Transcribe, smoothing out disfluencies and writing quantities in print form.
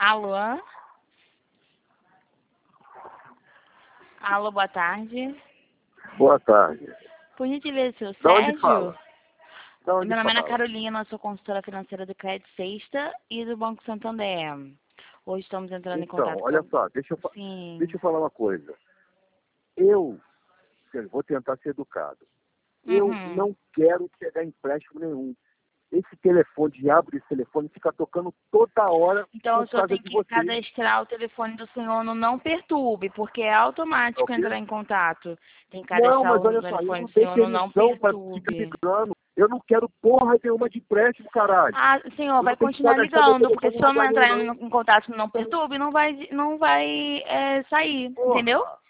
Alô? Alô, boa tarde. Boa tarde. Por gentileza, seu Da onde Sérgio? fala? Da onde Meu nome é Ana fala? Carolina, sou consultora financeira do Crédito Sexta e do Banco Santander. Hoje estamos entrando em Então, contato olha com... só, Sim. deixa eu falar uma coisa. Eu vou tentar ser educado. Eu Uhum. não quero pegar empréstimo nenhum. Esse telefone, diabo desse telefone, fica tocando toda hora Então, o por senhor causa tem de que vocês. cadastrar o telefone do senhor no Não Perturbe, porque é Tá automático ok? entrar em contato. Tem que Não, cadastrar mas o olha só, eu telefone não do dei senhor no Não permissão para ficar Perturbe. ligando. Eu não quero porra nenhuma de empréstimo, caralho. Ah, senhor, Eu vai não tenho que continuar cadastrar meu ligando, porque telefone se em o senhor não lugar nenhum, entrar não. em contato no Não Perturbe, não vai sair, entendeu? Porra!